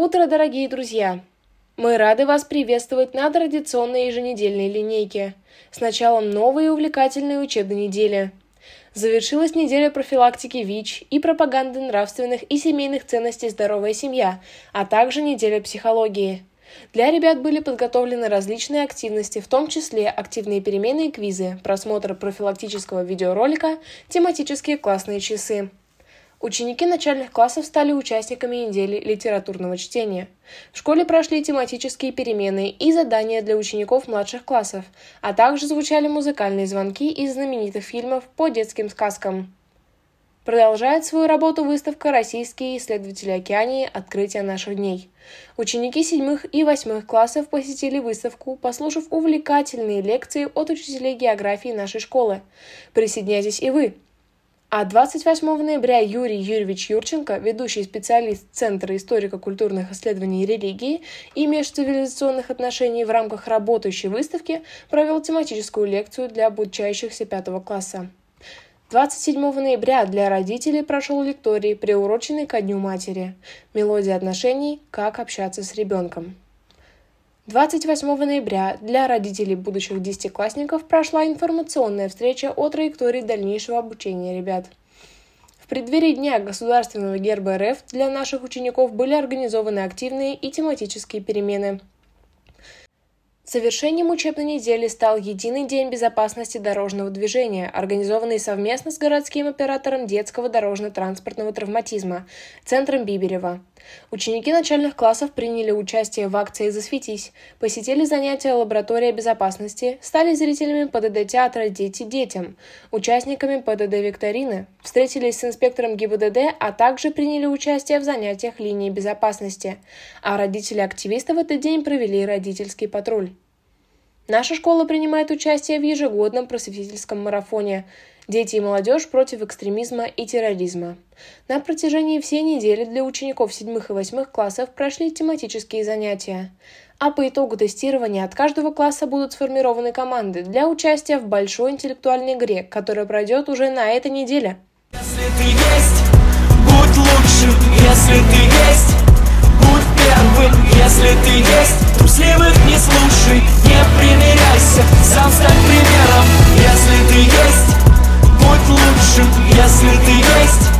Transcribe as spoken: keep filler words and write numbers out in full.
утро, дорогие друзья! Мы рады вас приветствовать на традиционной еженедельной линейке с началом новой и увлекательной учебной недели. Завершилась неделя профилактики ВИЧ и пропаганды нравственных и семейных ценностей «Здоровая семья», а также неделя психологии. Для ребят были подготовлены различные активности, в том числе активные перемены и квизы, просмотр профилактического видеоролика, тематические классные часы. Ученики начальных классов стали участниками недели литературного чтения. В школе прошли тематические перемены и задания для учеников младших классов, а также звучали музыкальные звонки из знаменитых фильмов по детским сказкам. Продолжает свою работу выставка «Российские исследователи Океании. Открытие наших дней». Ученики седьмых и восьмых классов посетили выставку, послушав увлекательные лекции от учителей географии нашей школы. Присоединяйтесь и вы! А двадцать восьмого ноября Юрий Юрьевич Юрченко, ведущий специалист Центра историко-культурных исследований религии и межцивилизационных отношений в рамках работающей выставки, провел тематическую лекцию для обучающихся пятого класса. двадцать седьмого ноября для родителей прошел лекторий, приуроченный ко Дню матери. Мелодия отношений «Как общаться с ребенком». двадцать восьмого ноября для родителей будущих десятиклассников прошла информационная встреча о траектории дальнейшего обучения ребят. В преддверии Дня Государственного герба РФ для наших учеников были организованы активные и тематические перемены. Завершением учебной недели стал Единый день безопасности дорожного движения, организованный совместно с городским оператором детского дорожно-транспортного травматизма, Центром Биберева. Ученики начальных классов приняли участие в акции «Засветись», посетили занятия лаборатории безопасности, стали зрителями ПДД-театра «Дети детям», участниками ПДД-викторины, встретились с инспектором ГИБДД, а также приняли участие в занятиях линии безопасности. А родители-активисты в этот день провели родительский патруль. Наша школа принимает участие в ежегодном просветительском марафоне «Дети и молодежь против экстремизма и терроризма». На протяжении всей недели для учеников седьмых и восьмых классов прошли тематические занятия. А по итогу тестирования от каждого класса будут сформированы команды для участия в большой интеллектуальной игре, которая пройдет уже на этой неделе. Если ты есть, будь лучшим, если ты есть, будь первым, если ты есть, трусливых не слушай, не примиряйся, сам стань примером. Если ты есть, будь лучшим, если ты есть,